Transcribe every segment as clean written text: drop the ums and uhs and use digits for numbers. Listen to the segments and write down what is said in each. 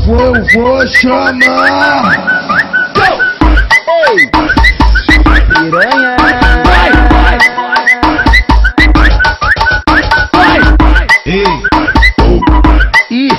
vou chamar. Ei, piranha. Ei, Ih.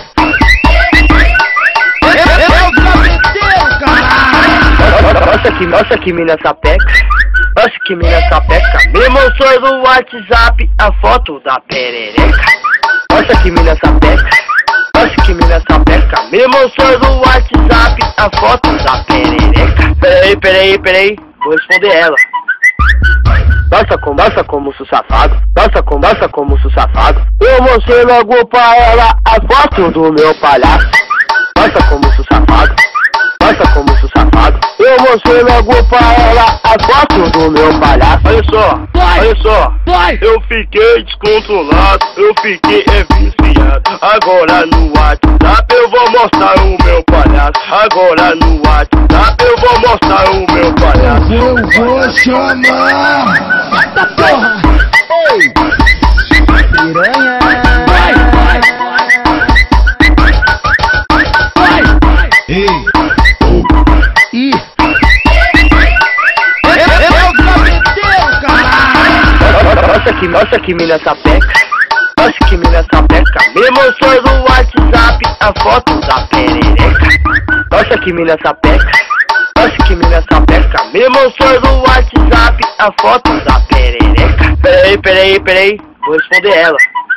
Eu cabeceiro, caralho. Nossa que mina sapeca. Nossa que mina sapeca. Me mostrou no WhatsApp a foto da perereca. Nossa que mina sapeca. Nossa que mina sapeca. Me mostrou no WhatsApp a foto da perereca. Peraí, vou responder ela. Nossa como sou safado. Nossa como sou safado. Eu mostrei logo pra ela a foto do meu palhaço. Nossa como sou safado. Nossa como sou safado. Eu mostrei logo pra ela a foto do meu palhaço. Olha só, eu fiquei descontrolado, eu fiquei viciado. Agora no WhatsApp eu vou mostrar o meu palhaço. Agora no WhatsApp eu vou mostrar o meu palhaço. eu vou chamar. Eita porra. Ei, piranha. Ei, Ih. Eu cabeceiro, caralho. Nossa que mina sapeca. Nossa que mina sapeca. Me mostrou no WhatsApp a foto da perereca. Nossa que mina sapeca. Nossa que mina sapeca. Me mostrou no WhatsApp a foto da perereca. Peraí, vou responder ela.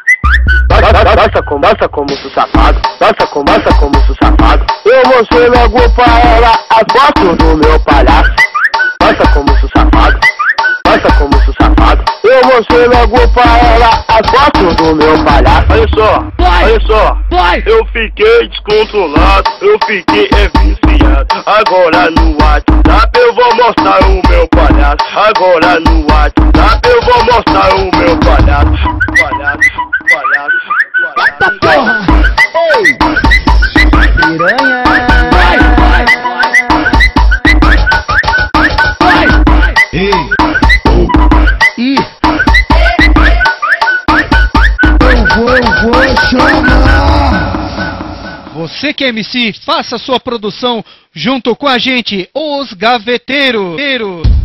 Nossa como sou safado. Nossa como sou safado. Eu mostrei logo pra ela a foto do meu palhaço. Nossa como sou safado. Nossa como sou safado. Eu mostrei logo pra ela a foto do meu palhaço. Olha só, eu fiquei descontrolado, eu fiquei viciado. Agora no WhatsApp eu vou mostrar o meu palhaço. Agora no WhatsApp eu vou mostrar o meu palhaço. Palhaço. Eita porra. Ei, piranha. ei, Ih. eu vou chamar. Você que é MC, faça sua produção junto com a gente, Os Gaveteiros.